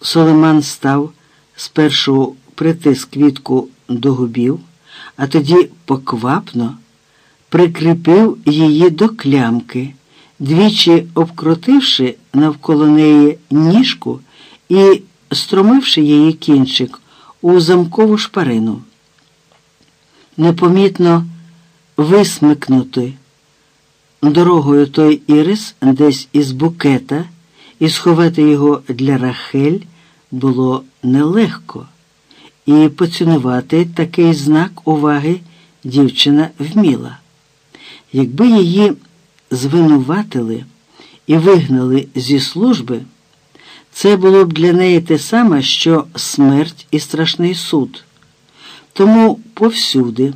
Сулейман став, спершу притис квітку до губів, а тоді поквапно прикріпив її до клямки, двічі обкрутивши навколо неї ніжку і стромивши її кінчик у замкову шпарину. Непомітно висмикнути дорогою той ірис десь із букета і сховати його для Рахель було нелегко, і поцінувати такий знак уваги дівчина вміла. Якби її звинуватили і вигнали зі служби, це було б для неї те саме, що смерть і страшний суд. Тому повсюди,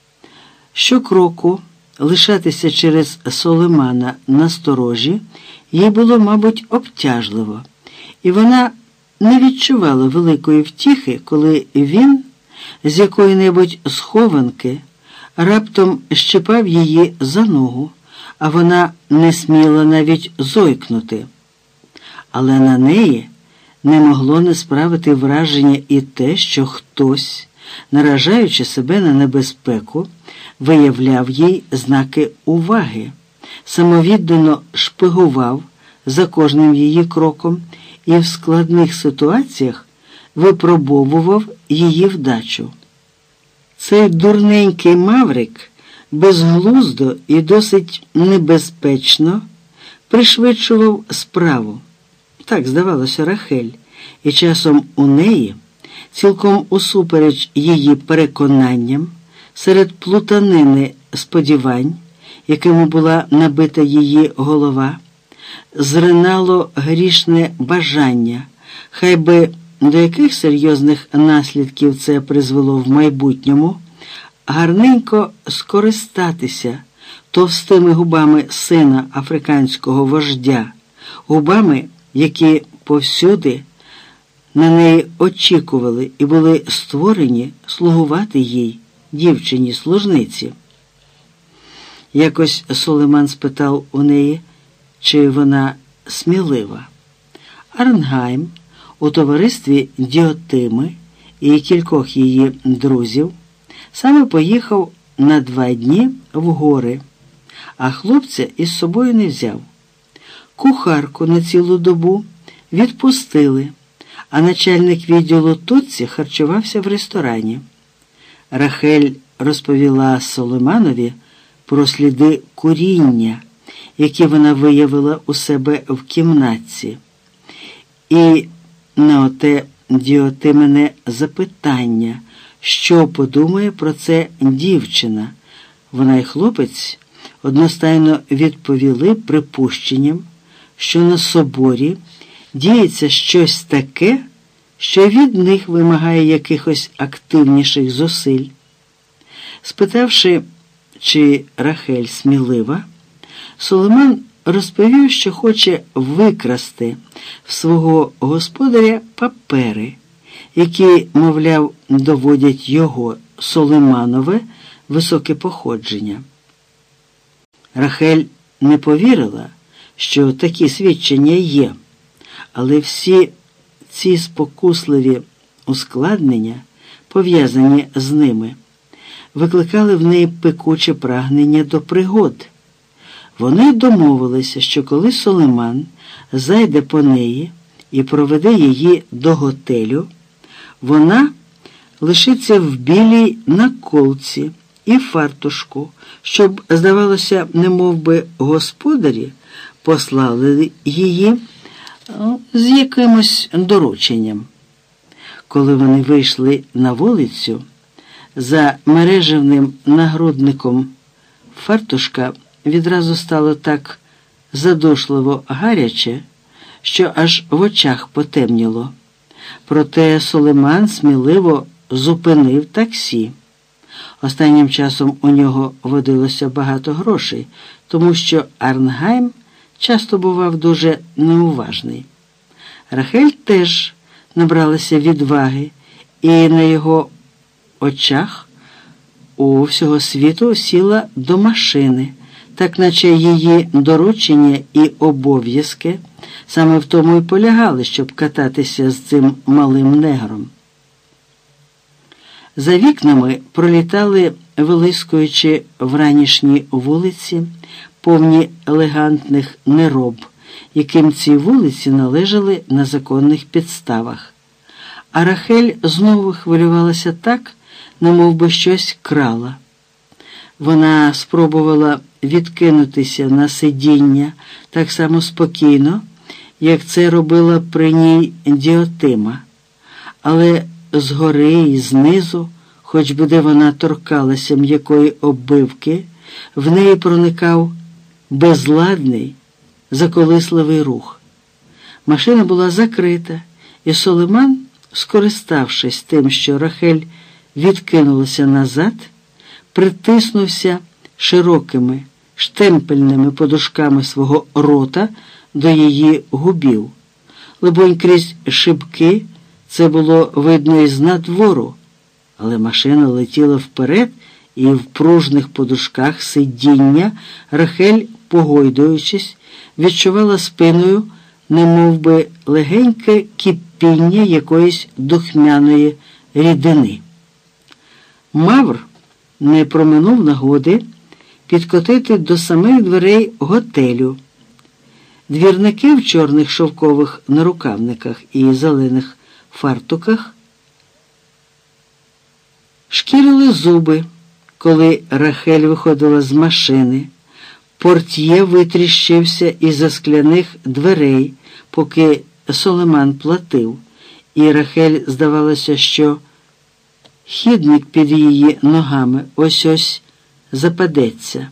щокроку, лишатися через Сулеймана насторожі їй було, мабуть, обтяжливо, і вона не відчувала великої втіхи, коли він з якої-небудь схованки раптом щипав її за ногу, а вона не сміла навіть зойкнути. Але на неї не могло не справити враження і те, що хтось, наражаючи себе на небезпеку, виявляв їй знаки уваги, самовіддано шпигував за кожним її кроком і в складних ситуаціях випробовував її вдачу. Цей дурненький маврик безглуздо і досить небезпечно пришвидшував справу. Так здавалося Рахель, і часом у неї, цілком усупереч її переконанням, серед плутанини сподівань, якими була набита її голова, зринало грішне бажання, хай би до яких серйозних наслідків це призвело в майбутньому, гарненько скористатися товстими губами сина африканського вождя, губами, які повсюди на неї очікували і були створені слугувати їй, дівчині-служниці. Якось Сулейман спитав у неї, чи вона смілива. Арнгайм у товаристві Діотими і кількох її друзів саме поїхав на 2 дні в гори, а хлопця із собою не взяв. Кухарку на цілу добу відпустили, а начальник відділу Тутсі харчувався в ресторані. Рахель розповіла Сулейманові про сліди куріння, які вона виявила у себе в кімнатці. І на оте Діотимене запитання, що подумає про це дівчина. Вона і хлопець одностайно відповіли припущенням, що на соборі діється щось таке, що від них вимагає якихось активніших зусиль. Спитавши, чи Рахель смілива, Сулейман розповів, що хоче викрасти в свого господаря папери, які, мовляв, доводять його, Сулейманове, високе походження. Рахель не повірила, що такі свідчення є, але всі ці спокусливі ускладнення, пов'язані з ними, викликали в неї пекуче прагнення до пригод. Вони домовилися, що коли Сулейман зайде по неї і проведе її до готелю, вона лишиться в білій наколці і фартушку, щоб, здавалося, немовби господарі послали її з якимось дорученням. Коли вони вийшли на вулицю, за мережевним нагрудником фартушка відразу стало так задушливо гаряче, що аж в очах потемніло. Проте Сулейман сміливо зупинив таксі. Останнім часом у нього водилося багато грошей, тому що Арнгайм часто бував дуже неуважний. Рахель теж набралася відваги, і на його очах у всього світу сіла до машини, так наче її доручення і обов'язки саме в тому і полягали, щоб кататися з цим малим негром. За вікнами пролітали, вилискуючи вранішні вулиці, повні елегантних нероб, яким ці вулиці належали на законних підставах. А Рахель знову хвилювалася так, немов би щось крала. Вона спробувала відкинутися на сидіння так само спокійно, як це робила при ній Діотима. Але згори і знизу, хоч би де вона торкалася м'якої оббивки, в неї проникав безладний, заколисливий рух. Машина була закрита, і Сулейман, скориставшись тим, що Рахель відкинулася назад, притиснувся широкими штемпельними подушками свого рота до її губів. Либонь, крізь шибки це було видно із надвору, але машина летіла вперед, і в пружних подушках сидіння Рахель, погойдуючись, відчувала спиною, немов би легеньке кипіння якоїсь духмяної рідини. Мавр не проминув нагоди підкотити до самих дверей готелю. Двірники в чорних шовкових нарукавниках і зелених фартуках шкірили зуби, коли Рахель виходила з машини. Портьє витріщився із-за скляних дверей, поки Сулейман платив, і Рахель здавалося, що хідник під її ногами ось-ось западеться.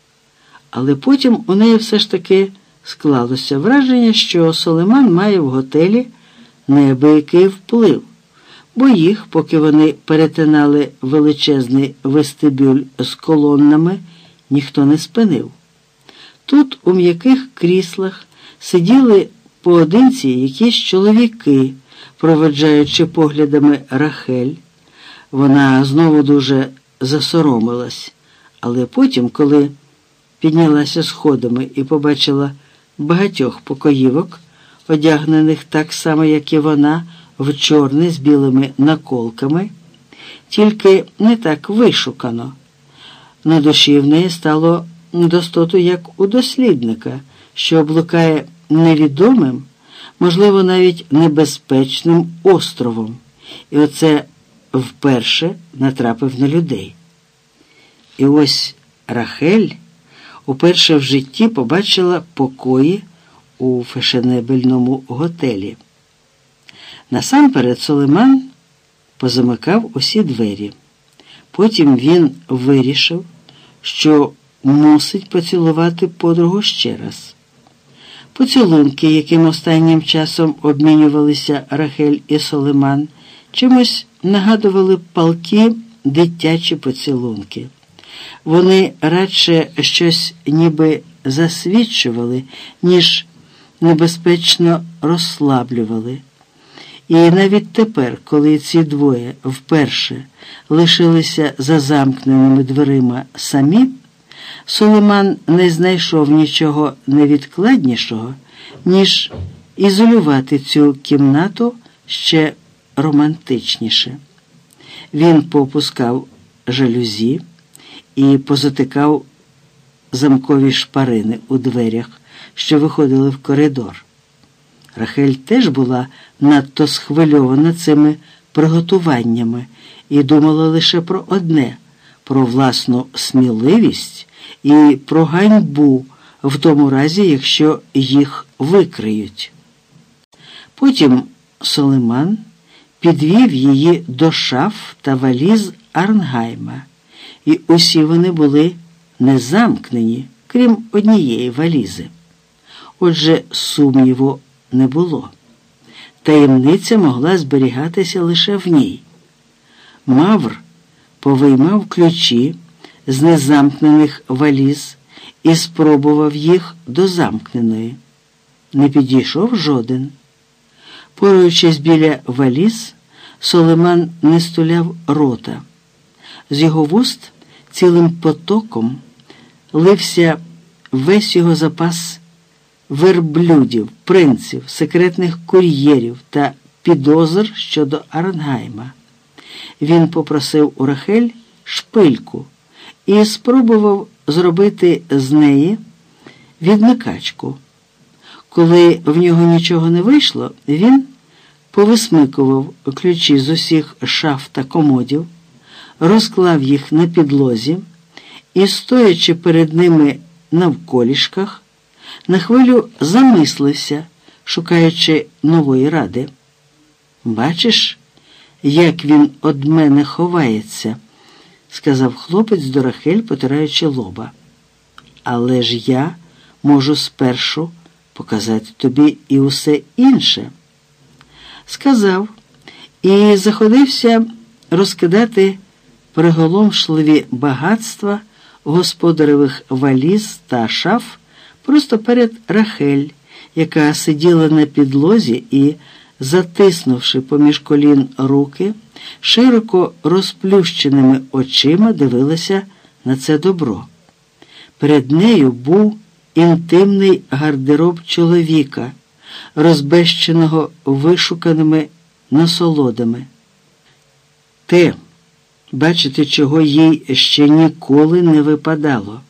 Але потім у неї все ж таки склалося враження, що Сулейман має в готелі неабиякий вплив, бо їх, поки вони перетинали величезний вестибюль з колоннами, ніхто не спинив. Тут у м'яких кріслах сиділи поодинці якісь чоловіки, проведжаючи поглядами Рахель. Вона знову дуже засоромилась, але потім, коли піднялася сходами і побачила багатьох покоївок, одягнених так само, як і вона, в чорне з білими наколками, тільки не так вишукано. На душі в неї стало достоту, як у дослідника, що блукає невідомим, можливо, навіть небезпечним островом, і оце вперше натрапив на людей. І ось Рахель уперше в житті побачила покої у фешенебельному готелі. Насамперед Сулейман позамикав усі двері. Потім він вирішив, що мусить поцілувати подругу ще раз. Поцілунки, яким останнім часом обмінювалися Рахель і Сулейман, чимось нагадували палкі дитячі поцілунки. Вони радше щось ніби засвідчували, ніж небезпечно розслаблювали. І навіть тепер, коли ці двоє вперше лишилися за замкненими дверима самі, Сулейман не знайшов нічого невідкладнішого, ніж ізолювати цю кімнату ще романтичніше. Він попускав жалюзі і позатикав замкові шпарини у дверях, що виходили в коридор. Рахель теж була надто схвильована цими приготуваннями і думала лише про одне – про власну сміливість і про ганьбу в тому разі, якщо їх викриють. Потім Сулейман підвів її до шаф та валіз Арнгайма, і усі вони були незамкнені, крім однієї валізи. Отже, сумніву не було. Таємниця могла зберігатися лише в ній. Мавр повиймав ключі з незамкнених валіз і спробував їх до замкненої. Не підійшов жоден. Поруючись біля валіз, Сулейман не стуляв рота. З його вуст цілим потоком лився весь його запас верблюдів, принців, секретних кур'єрів та підозр щодо Арнгайма. Він попросив у Рахель шпильку і спробував зробити з неї відмикачку. Коли в нього нічого не вийшло, він повисмикував ключі з усіх шаф та комодів, розклав їх на підлозі і, стоячи перед ними навколішках, на хвилю замислився, шукаючи нової ради. «Бачиш, як він од мене ховається», – сказав хлопець до Рахель, потираючи лоба. «Але ж я можу спершу показати тобі і усе інше», – сказав і заходився розкидати приголомшливі багатства господаревих валіз та шаф просто перед Рахель, яка сиділа на підлозі і, затиснувши поміж колін руки, широко розплющеними очима дивилася на це добро. Перед нею був інтимний гардероб чоловіка, розбещеного вишуканими насолодами. Те, бачити, чого їй ще ніколи не випадало.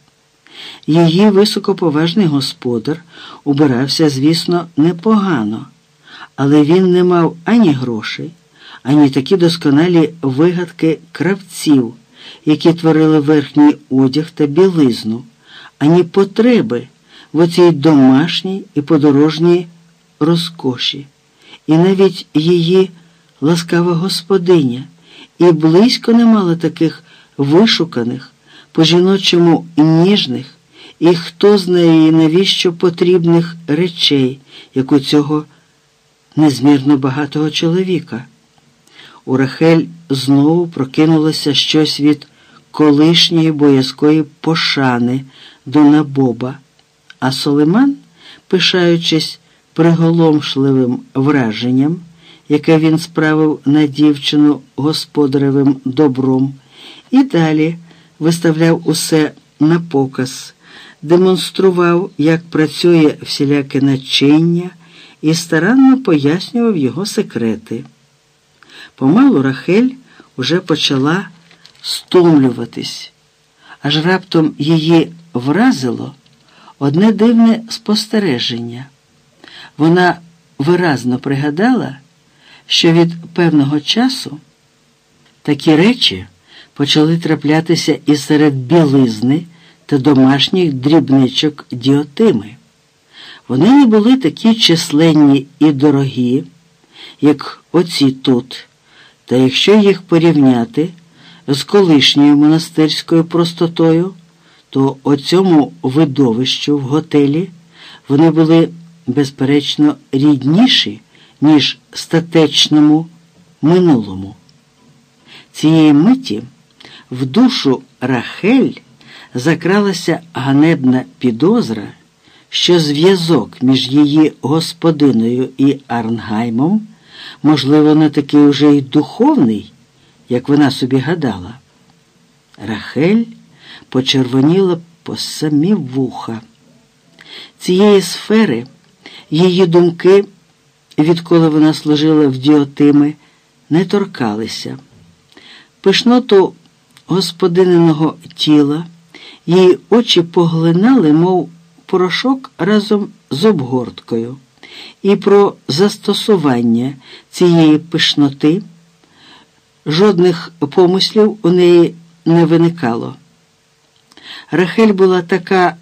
Її високоповажний господар убирався, звісно, непогано, але він не мав ані грошей, ані такі досконалі вигадки кравців, які творили верхній одяг та білизну, ані потреби в оцій домашній і подорожній розкоші. І навіть її ласкава господиня і близько не мала таких вишуканих, по-жіночому ніжних і хто знає і навіщо потрібних речей, як у цього незмірно багатого чоловіка. У Рахель знову прокинулося щось від колишньої боязкої пошани до набоба, а Сулейман, пишаючись приголомшливим враженням, яке він справив на дівчину господаревим добром, і далі виставляв усе на показ, демонстрував, як працює всіляке начиння, і старанно пояснював його секрети. Помалу Рахель уже почала стомлюватись, аж раптом її вразило одне дивне спостереження. Вона виразно пригадала, що від певного часу такі речі почали траплятися і серед білизни та домашніх дрібничок Діотими. Вони не були такі численні і дорогі, як оці тут, та якщо їх порівняти з колишньою монастирською простотою, то оцьому видовищу в готелі вони були, безперечно, рідніші, ніж статечному минулому. Цієї миті в душу Рахель закралася ганебна підозра, що зв'язок між її господиною і Арнгаймом, можливо, не такий уже й духовний, як вона собі гадала. Рахель почервоніла по самі вуха. Цієї сфери її думки, відколи вона служила в Діотими, не торкалися. Пишноту господининого тіла її очі поглинали, мов порошок разом з обгорткою, і про застосування цієї пишноти жодних помислів у неї не виникало. Рахель була така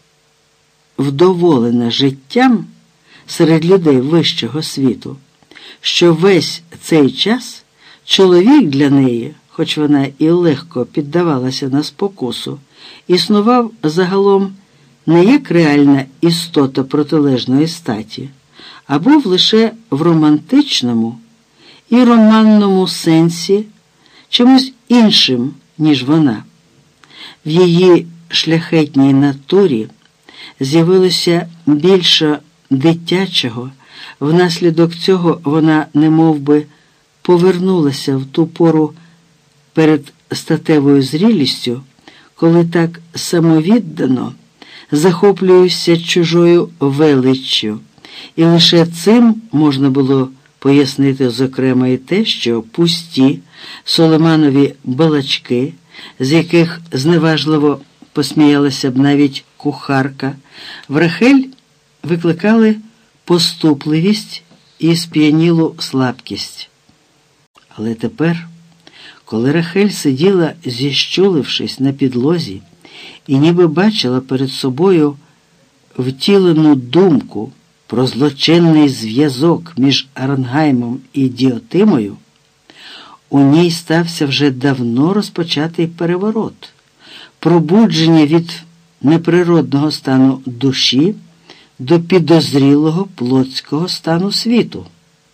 вдоволена життям серед людей вищого світу, що весь цей час чоловік для неї, хоч вона і легко піддавалася на спокусу, існував загалом не як реальна істота протилежної статі, а був лише в романтичному і романному сенсі чимось іншим, ніж вона. В її шляхетній натурі з'явилося більше дитячого, внаслідок цього вона немовби повернулася в ту пору перед статевою зрілістю, коли так самовіддано захоплююся чужою величчю, і лише цим можна було пояснити, зокрема, і те, що пусті Сулейманові балачки, з яких зневажливо посміялася б навіть кухарка, в Рахель викликали поступливість і сп'янілу слабкість. Але тепер, коли Рахель сиділа, зіщулившись на підлозі, і ніби бачила перед собою втілену думку про злочинний зв'язок між Арнгаймом і Діотимою, у ній стався вже давно розпочатий переворот, пробудження від неприродного стану душі до підозрілого плотського стану світу.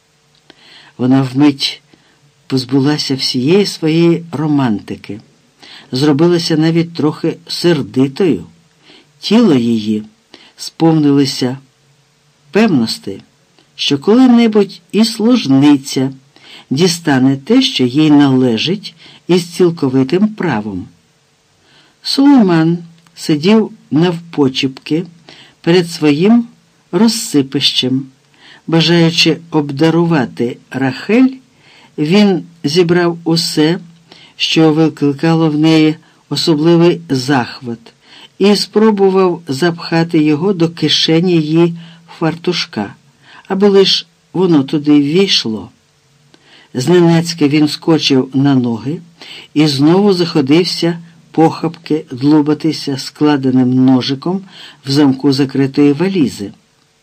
Вона вмить позбулася всієї своєї романтики, зробилася навіть трохи сердитою. Тіло її сповнилося певності, що коли-небудь і служниця дістане те, що їй належить, із цілковитим правом. Сулейман сидів навпочіпки перед своїм розсипищем. Бажаючи обдарувати Рахель, він зібрав усе, що викликало в неї особливий захват, і спробував запхати його до кишені її фартушка, аби лиш воно туди ввійшло. Зненацька він скочив на ноги і знову заходився похапки длубатися складеним ножиком в замку закритої валізи.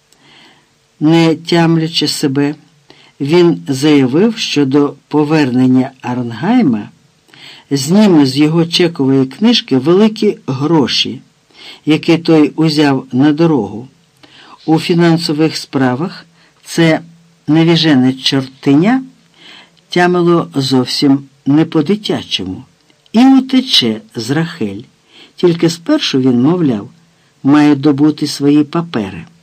Не тямлячи себе, він заявив, що до повернення Арнгайма зніме з його чекової книжки великі гроші, які той узяв на дорогу. У фінансових справах це невіжене чортиня тямило зовсім не по-дитячому і утече з Рахель. Тільки спершу він, мовляв, має добути свої папери.